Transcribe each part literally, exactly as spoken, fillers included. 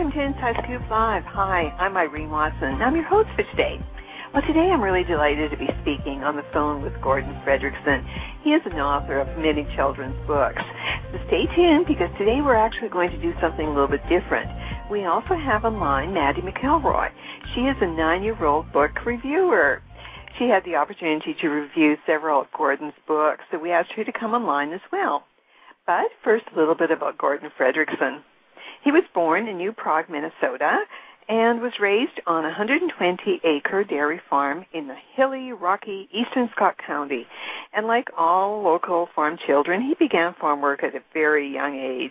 Welcome to Inside Scoop Live. Hi, I'm Irene Watson. I'm your host for today. Well, today I'm really delighted to be speaking on the phone with Gordon Fredrickson. He is an author of many children's books. So stay tuned, because today we're actually going to do something a little bit different. We also have online Maddie McElroy. She is a nine-year-old book reviewer. She had the opportunity to review several of Gordon's books, so we asked her to come online as well. But first, a little bit about Gordon Fredrickson. He was born in New Prague, Minnesota, and was raised on a one hundred twenty acre dairy farm in the hilly, rocky eastern Scott County. And like all local farm children, he began farm work at a very young age.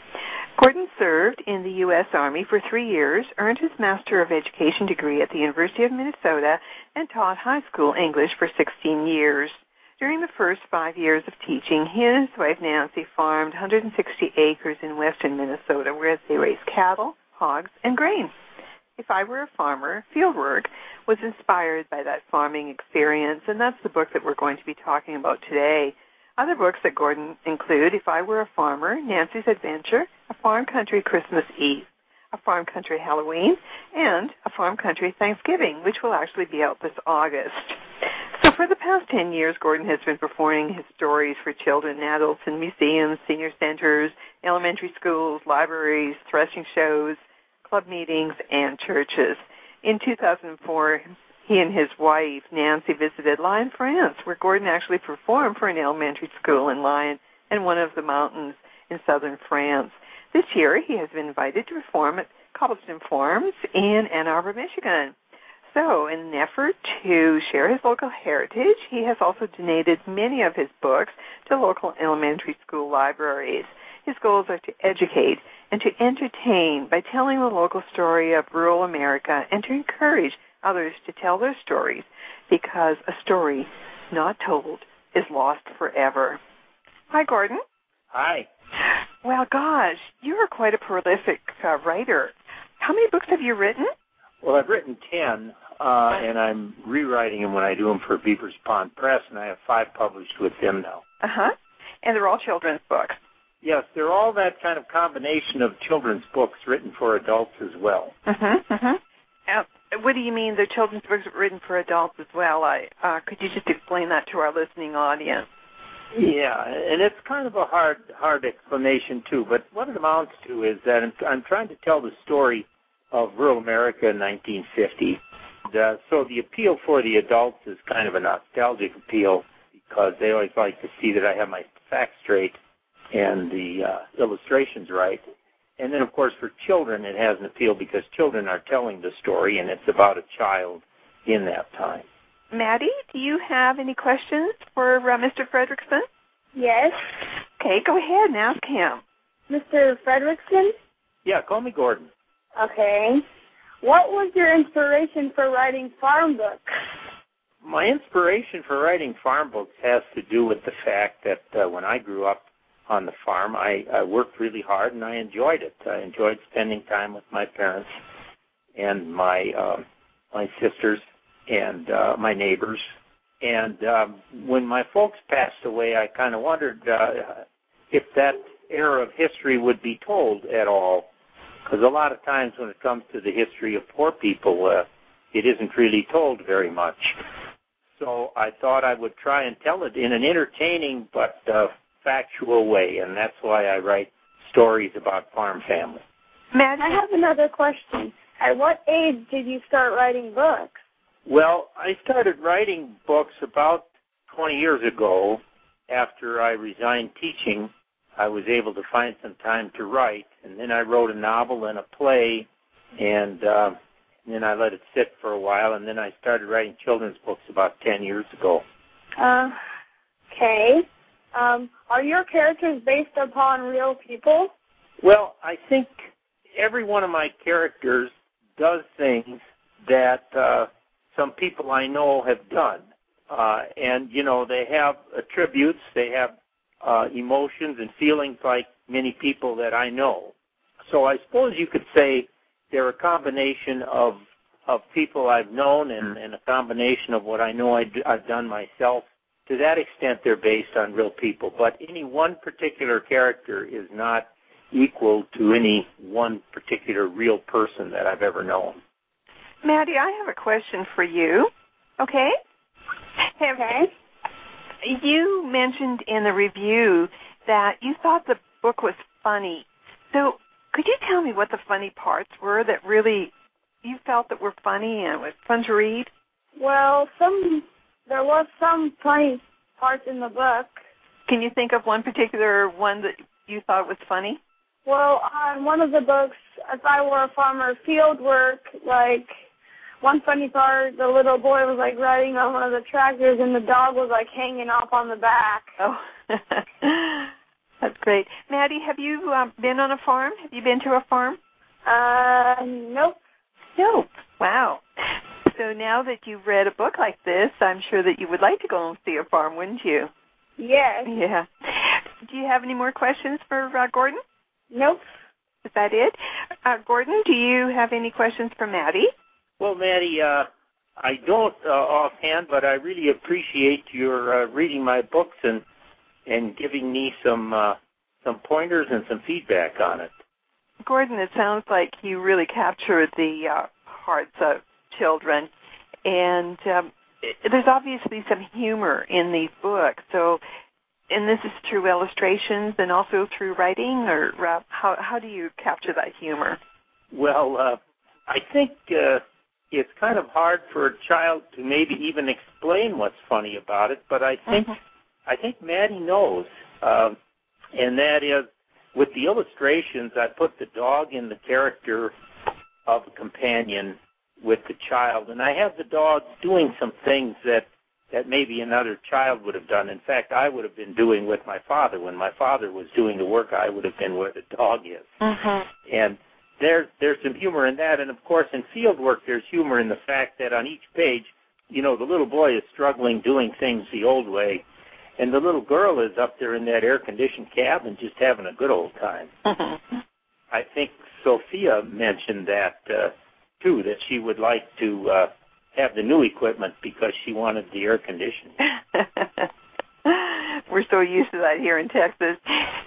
Gordon served in the U S Army for three years, earned his Master of Education degree at the University of Minnesota, and taught high school English for sixteen years. During the first five years of teaching, he and his wife Nancy farmed one hundred sixty acres in western Minnesota, where they raised cattle, hogs, and grain. If I Were a Farmer, Fieldwork was inspired by that farming experience, and that's the book that we're going to be talking about today. Other books that Gordon include If I Were a Farmer, Nancy's Adventure, A Farm Country Christmas Eve, A Farm Country Halloween, and A Farm Country Thanksgiving, which will actually be out this August. So for the past ten years, Gordon has been performing his stories for children and adults in museums, senior centers, elementary schools, libraries, threshing shows, club meetings, and churches. In two thousand four, he and his wife, Nancy, visited Lyon, France, where Gordon actually performed for an elementary school in Lyon and one of the mountains in southern France. This year, he has been invited to perform at Cobblestone Farms in Ann Arbor, Michigan. So, in an effort to share his local heritage, he has also donated many of his books to local elementary school libraries. His goals are to educate and to entertain by telling the local story of rural America and to encourage others to tell their stories, because a story not told is lost forever. Hi, Gordon. Hi. Well, gosh, you are quite a prolific uh, writer. How many books have you written? Well, I've written ten, uh, and I'm rewriting them when I do them for Beavers Pond Press, and I have five published with them now. Uh-huh. And they're all children's books. Yes, they're all that kind of combination of children's books written for adults as well. Mm-hmm, mm-hmm. Uh, what do you mean they're children's books written for adults as well? I, uh, could you just explain that to our listening audience? Yeah, and it's kind of a hard hard explanation, too, but what it amounts to is that I'm, I'm trying to tell the story of rural America in nineteen fifty. And, uh, so the appeal for the adults is kind of a nostalgic appeal, because they always like to see that I have my facts straight and the uh, illustrations right. And then, of course, for children, it has an appeal because children are telling the story, and it's about a child in that time. Maddie, do you have any questions for uh, Mister Fredrickson? Yes. Okay, go ahead and ask him. Mister Fredrickson? Yeah, call me Gordon. Okay. What was your inspiration for writing farm books? My inspiration for writing farm books has to do with the fact that uh, when I grew up on the farm, I, I worked really hard and I enjoyed it. I enjoyed spending time with my parents and my uh, my sisters and uh, my neighbors. And um, when my folks passed away, I kind of wondered uh, if that era of history would be told at all. Because a lot of times when it comes to the history of poor people, uh, it isn't really told very much. So I thought I would try and tell it in an entertaining but uh, factual way, and that's why I write stories about farm families. Matt, I have another question. At what age did you start writing books? Well, I started writing books about twenty years ago. After I resigned teaching, I was able to find some time to write, and then I wrote a novel and a play, and, uh, and then I let it sit for a while, and then I started writing children's books about ten years ago. Uh, okay. Um, are your characters based upon real people? Well, I think every one of my characters does things that uh, some people I know have done. Uh, and, you know, they have attributes, they have uh, emotions and feelings like many people that I know. So I suppose you could say they're a combination of of people I've known and, and a combination of what I know I do, I've done myself. To that extent, they're based on real people. But any one particular character is not equal to any one particular real person that I've ever known. Maddie, I have a question for you. Okay? Have, Okay. You mentioned in the review that you thought the book was funny. So could you tell me what the funny parts were that really you felt that were funny and was fun to read? Well, some there was some funny parts in the book. Can you think of one particular one that you thought was funny? Well, on one of the books, If I Were a Farmer, field work, like, one funny part, the little boy was, like, riding on one of the tractors, and the dog was, like, hanging off on the back. Oh, that's great. Maddie, have you um, been on a farm? Have you been to a farm? Uh, nope. Nope. Wow. So now that you've read a book like this, I'm sure that you would like to go and see a farm, wouldn't you? Yes. Yeah. Do you have any more questions for uh, Gordon? Nope. Is that it? Uh, Gordon, do you have any questions for Maddie? Well, Maddie, uh, I don't uh, offhand, but I really appreciate your uh, reading my books and and giving me some uh, some pointers and some feedback on it. Gordon, it sounds like you really captured the uh, hearts of children, and um, it, there's obviously some humor in these books. So, and this is through illustrations and also through writing, or uh, how how do you capture that humor? Well, uh, I think uh, it's kind of hard for a child to maybe even explain what's funny about it, but I think mm-hmm. I think Maddie knows, um, and that is, with the illustrations, I put the dog in the character of a companion with the child, and I have the dog doing some things that, that maybe another child would have done. In fact, I would have been doing with my father. When my father was doing the work, I would have been where the dog is. Mm-hmm. And there, there's some humor in that, and of course in field work there's humor in the fact that on each page, you know, the little boy is struggling doing things the old way, and the little girl is up there in that air-conditioned cabin just having a good old time. Mm-hmm. I think Sophia mentioned that, uh, too, that she would like to uh, have the new equipment because she wanted the air conditioning. We're so used to that here in Texas.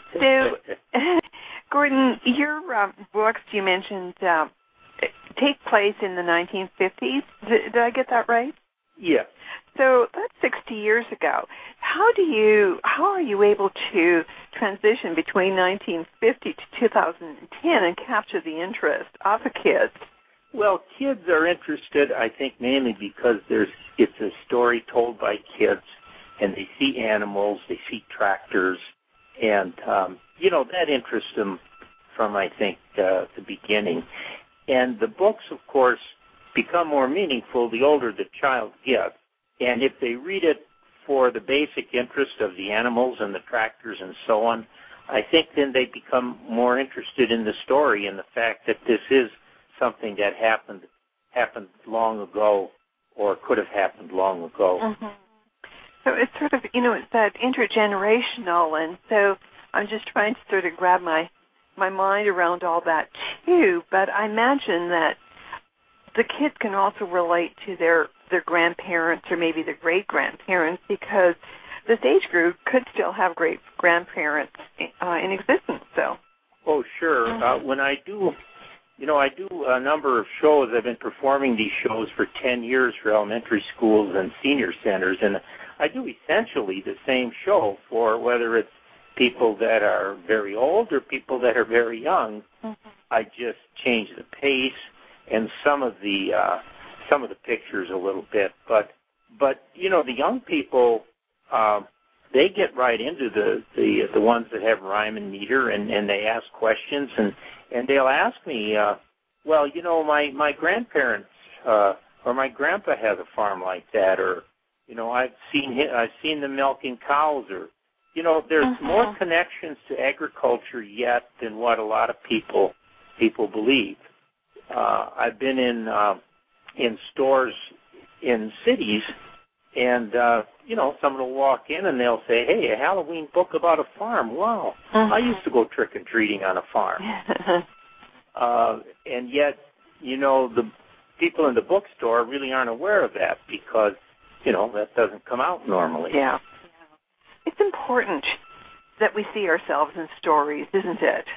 So, Gordon, your um, books you mentioned uh, take place in the nineteen fifties. Did, did I get that right? Yes. So that's sixty years ago. How do you, how are you able to transition between nineteen fifty to two thousand ten and capture the interest of the kids? Well, kids are interested, I think, mainly because there's it's a story told by kids, and they see animals, they see tractors, and, um, you know, that interests them from, I think, uh, the beginning. And the books, of course, become more meaningful the older the child gets. And if they read it for the basic interest of the animals and the tractors and so on, I think then they become more interested in the story and the fact that this is something that happened happened long ago or could have happened long ago. Mm-hmm. So it's sort of, you know, it's that intergenerational, and so I'm just trying to sort of grab my, my mind around all that too, but I imagine that the kids can also relate to their, their grandparents or maybe their great-grandparents because this age group could still have great-grandparents uh, in existence. So. Oh, sure. Uh, when I do, you know, I do a number of shows. I've been performing these shows for ten years for elementary schools and senior centers, and I do essentially the same show for whether it's people that are very old or people that are very young. Mm-hmm. I just change the pace and some of the uh, some of the pictures a little bit, but but you know the young people um, they get right into the, the the ones that have rhyme and meter, and, and they ask questions, and, and they'll ask me, uh, well, you know, my my grandparents uh, or my grandpa has a farm like that, or you know, I've seen him, I've seen them milking cows, or you know, there's mm-hmm. more connections to agriculture yet than what a lot of people people believe. Uh, I've been in uh, in stores in cities, and uh, you know, someone will walk in and they'll say, "Hey, a Halloween book about a farm. Wow, mm-hmm. I used to go trick or treating on a farm." uh, and yet, you know, the people in the bookstore really aren't aware of that because you know that doesn't come out normally. Yeah, it's important that we see ourselves in stories, isn't it?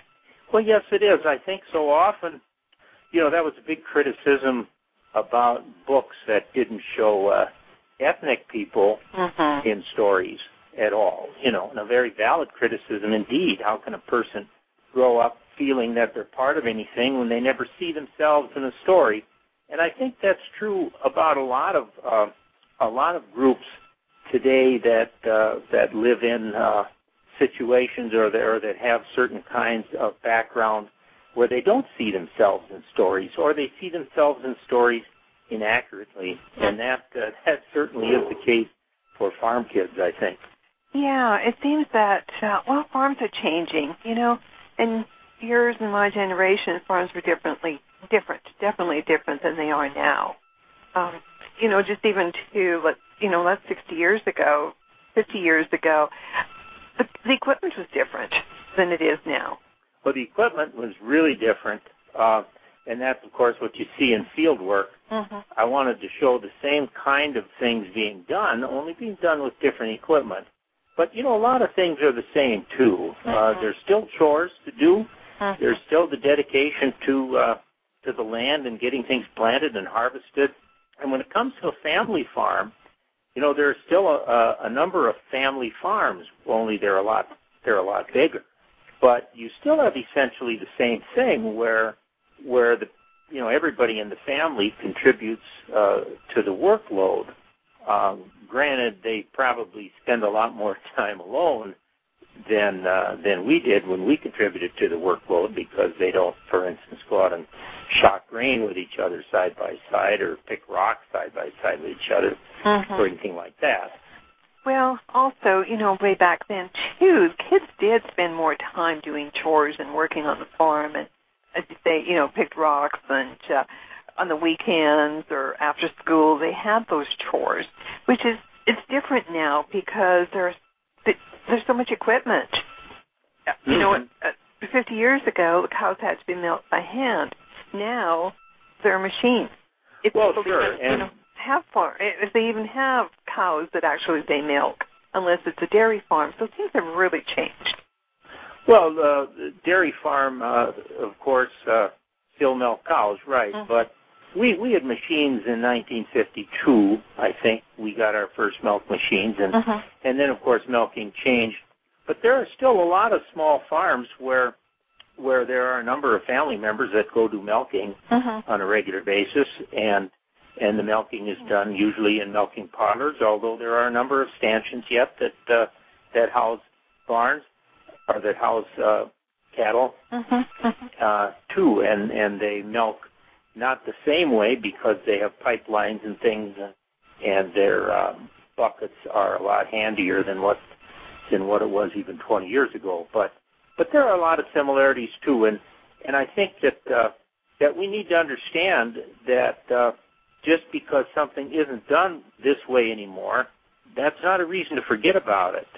Well, yes, it is. I think so often, you know, that was a big criticism about books that didn't show uh, ethnic people mm-hmm. in stories at all. You know, and a very valid criticism indeed. How can a person grow up feeling that they're part of anything when they never see themselves in a story? And I think that's true about a lot of uh, a lot of groups today that uh, that live in uh, situations or that, or that have certain kinds of background where they don't see themselves in stories, or they see themselves in stories inaccurately, and that uh, that certainly is the case for farm kids, I think. Yeah, it seems that uh, well, farms are changing. You know, in yours and my generation, farms were differently different, definitely different than they are now. Um, you know, just even to let you know, that's sixty years ago, fifty years ago, the, the equipment was different than it is now. Well, the equipment was really different, uh, and that's, of course, what you see in field work. Mm-hmm. I wanted to show the same kind of things being done, only being done with different equipment. But, you know, a lot of things are the same, too. Mm-hmm. Uh, there's still chores to do. Mm-hmm. There's still the dedication to uh, to the land and getting things planted and harvested. And when it comes to a family farm, you know, there's still a, a number of family farms, only they're a lot they're a lot bigger. But you still have essentially the same thing where where the you know everybody in the family contributes uh, to the workload. Um, granted, they probably spend a lot more time alone than uh, than we did when we contributed to the workload, because they don't, for instance, go out and shock grain with each other side by side or pick rocks side by side with each other mm-hmm. or anything like that. Well, also, you know, way back then, too, kids did spend more time doing chores and working on the farm and, as you say, you know, picked rocks and uh, on the weekends or after school, they had those chores, which is, it's different now because there's, there's so much equipment. Mm-hmm. You know, uh, fifty years ago, the cows had to be milked by hand. Now, there are machines. If well, people sure. Even, you know, have farm, if they even have cows that actually they milk, unless it's a dairy farm. So things have really changed. Well, uh, the dairy farm, uh, of course, uh, still milk cows, right? Mm-hmm. But we we had machines in nineteen fifty-two. I think we got our first milk machines, and mm-hmm. and then of course milking changed. But there are still a lot of small farms where where there are a number of family members that go do milking mm-hmm. on a regular basis, and and the milking is done usually in milking parlors, although there are a number of stanchions yet that uh, that house barns or that house uh, cattle mm-hmm. uh, too, and, and they milk not the same way because they have pipelines and things, uh, and their um, buckets are a lot handier than what than what it was even twenty years ago. But but there are a lot of similarities too, and and I think that uh, that we need to understand that. Uh, Just because something isn't done this way anymore, that's not a reason to forget about it.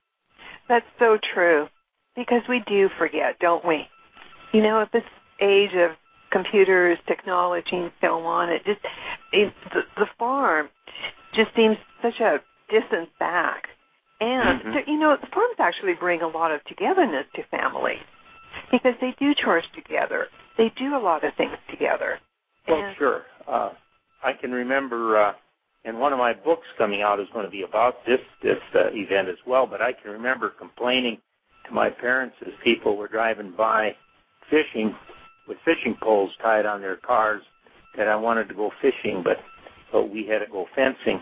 That's so true, because we do forget, don't we? You know, at this age of computers, technology, and so on, it just it, the, the farm just seems such a distance back. And, mm-hmm. you know, the farms actually bring a lot of togetherness to families, because they do chores together. They do a lot of things together. Well, and, sure. Uh, I can remember, uh, and one of my books coming out is going to be about this this uh, event as well, but I can remember complaining to my parents as people were driving by fishing with fishing poles tied on their cars that I wanted to go fishing, but, but we had to go fencing.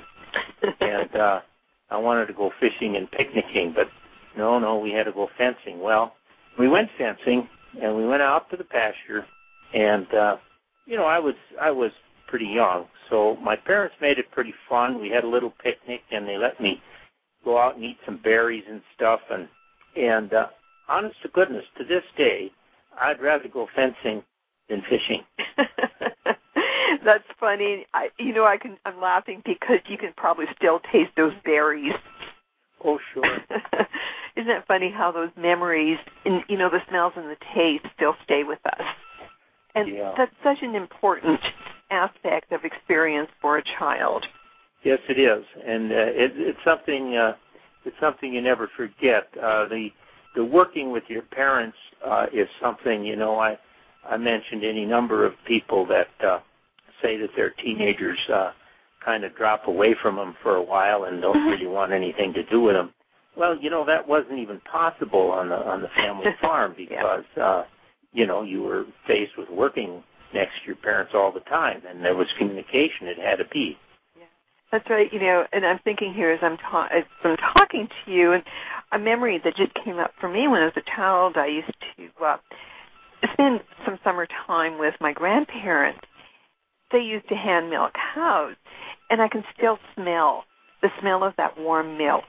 and uh, I wanted to go fishing and picnicking, but no, no, we had to go fencing. Well, we went fencing, and we went out to the pasture, and, uh, you know, I was I was pretty young, so my parents made it pretty fun. We had a little picnic, and they let me go out and eat some berries and stuff, and and uh, honest to goodness, to this day, I'd rather go fencing than fishing. That's funny. I, you know, I can. I'm laughing because you can probably still taste those berries. Oh, sure. Isn't it funny how those memories, and you know, the smells and the taste still stay with us? And yeah. That's such an important aspect of experience for a child. Yes, it is, and uh, it, it's something. Uh, it's something you never forget. Uh, the the working with your parents uh, is something, you know, I, I mentioned any number of people that uh, say that their teenagers uh, kind of drop away from them for a while and don't really want anything to do with them. Well, you know, that wasn't even possible on the on the family farm because, yeah. uh, you know, you were faced with working next to your parents all the time, and there was communication. It had to be. Yeah. That's right. You know, and I'm thinking here as I'm, ta- as I'm talking to you, and a memory that just came up for me when I was a child, I used to uh, spend some summertime with my grandparents. They used to hand milk cows, and I can still smell the smell of that warm milk.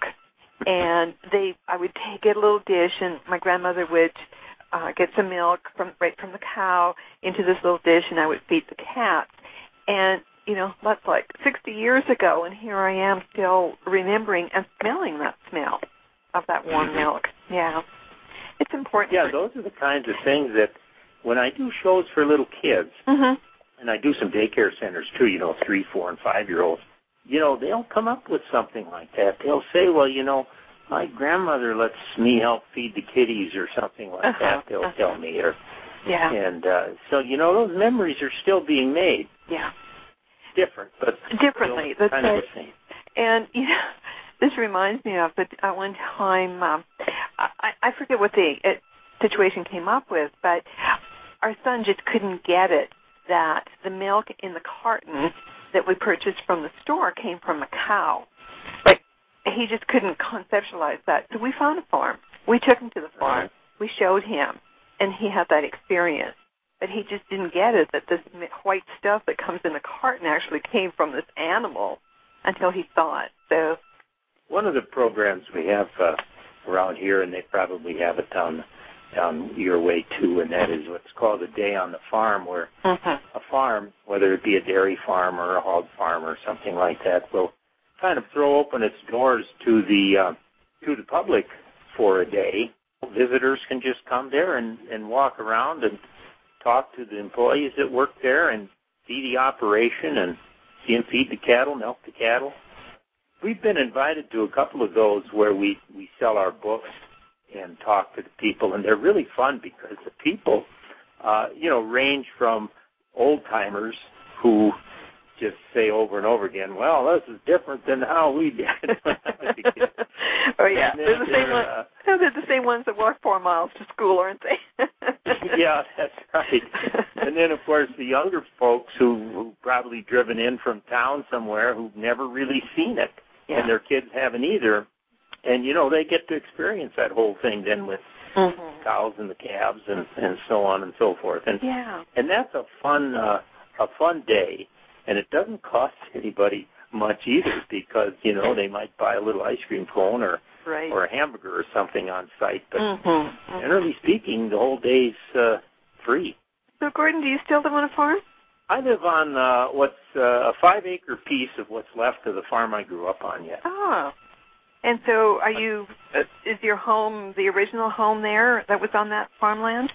And they, I would take, get a little dish, and my grandmother would uh, get some milk from right from the cow into this little dish, and I would feed the cats. And, you know, that's like sixty years ago, and here I am still remembering and smelling that smell of that warm milk. Yeah. It's important. Yeah, those are the kinds of things that when I do shows for little kids, mm-hmm. and I do some daycare centers too, you know, three, four, and five-year-olds, you know, they'll come up with something like that. They'll say, well, you know, my grandmother lets me help feed the kitties or something like uh-huh. that, they'll uh-huh. tell me. Or, yeah. And uh, so, you know, those memories are still being made. Yeah. Different, but differently. Still That's kind right. of the same. And, you know, this reminds me of, but at one time, um, I, I forget what the uh, situation came up with, but our son just couldn't get it that the milk in the carton that we purchased from the store came from a cow. Like, he just couldn't conceptualize that. So we found a farm. We took him to the farm. We showed him, and he had that experience. But he just didn't get it, that this white stuff that comes in the carton actually came from this animal until he saw it. So, one of the programs we have uh, around here, and they probably have it down down your way too, and that is what's called a day on the farm, where mm-hmm. a farm, whether it be a dairy farm or a hog farm or something like that, will kind of throw open its doors to the uh, to the public for a day. Visitors can just come there and, and walk around and talk to the employees that work there and see the operation and see them feed the cattle, milk the cattle. We've been invited to a couple of those where we, we sell our books and talk to the people, and they're really fun because the people, uh, you know, range from old-timers who just say over and over again, well, this is different than how we did when I was a kid. Oh, yeah. They're the, same one, uh, they're the same ones that walk four miles to school, aren't they? Yeah, that's right. And then, of course, the younger folks who, who probably driven in from town somewhere who've never really seen it, yeah. and their kids haven't either. And, you know, they get to experience that whole thing then with mm-hmm. cows and the calves and, and so on and so forth. And yeah. and that's a fun uh, a fun day, and it doesn't cost anybody much either because, you know, they might buy a little ice cream cone or right. or a hamburger or something on site. But mm-hmm. generally speaking, the whole day's uh, free. So, Gordon, do you still live on a farm? I live on uh, what's uh, a five-acre piece of what's left of the farm I grew up on yet. Oh. And so are you, uh, is your home the original home there that was on that farmland?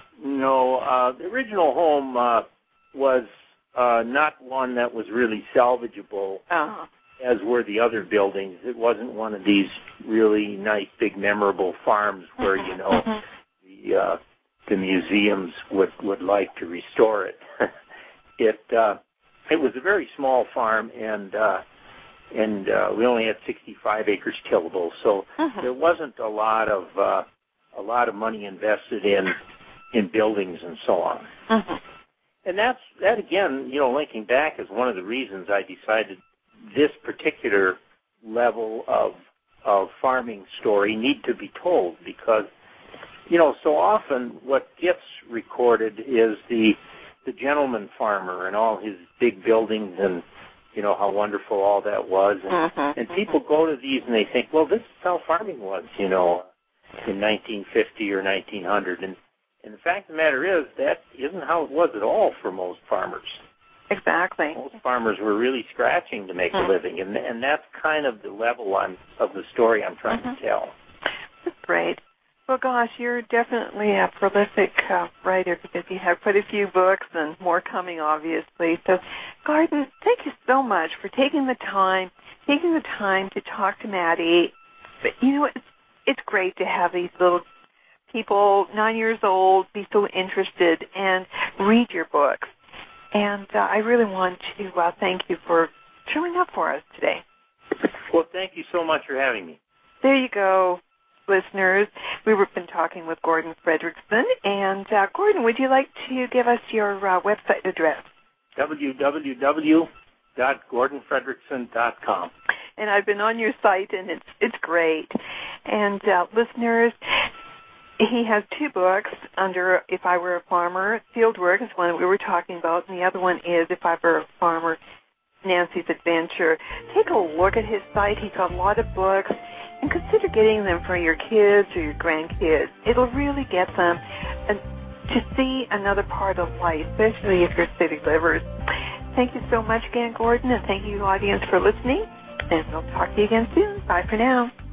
No, uh, the original home uh, was uh, not one that was really salvageable, uh-huh. as were the other buildings. It wasn't one of these really nice, big, memorable farms where, you know, the uh, the museums would, would like to restore it. it uh, it was a very small farm, and uh, and uh, we only had sixty-five acres tillable, so uh-huh. there wasn't a lot of uh, a lot of money invested in in buildings and so on. Uh-huh. And that's that again, you know, linking back is one of the reasons I decided this particular level of of farming story need to be told, because, you know, so often what gets recorded is the the gentleman farmer and all his big buildings and, you know, how wonderful all that was. And, uh-huh. and people go to these and they think, well, this is how farming was, you know, in nineteen fifty or nineteen hundred. And, and the fact of the matter is that isn't how it was at all for most farmers. Exactly. Most farmers were really scratching to make uh-huh. a living, and and that's kind of the level I'm, of the story I'm trying uh-huh. to tell. That's great. Well, gosh, you're definitely a prolific uh, writer, because you have quite a few books and more coming, obviously. So, Gordon, thank you so much for taking the time, taking the time to talk to Maddie. But, you know, it's, it's great to have these little people nine years old be so interested and read your books. And uh, I really want to uh, thank you for showing up for us today. Well, thank you so much for having me. There you go, listeners. We've been talking with Gordon Fredrickson. And, uh, Gordon, would you like to give us your uh, website address? w w w dot gordon fredrickson dot com. And I've been on your site, and it's it's great. And, uh, listeners, he has two books under If I Were a Farmer. Fieldwork is one that we were talking about, and the other one is If I Were a Farmer, Nancy's Adventure. Take a look at his site. He's got a lot of books, and consider getting them for your kids or your grandkids. It'll really get them a, to see another part of life, especially if you're city livers. Thank you so much again, Gordon, and thank you, audience, for listening, and we'll talk to you again soon. Bye for now.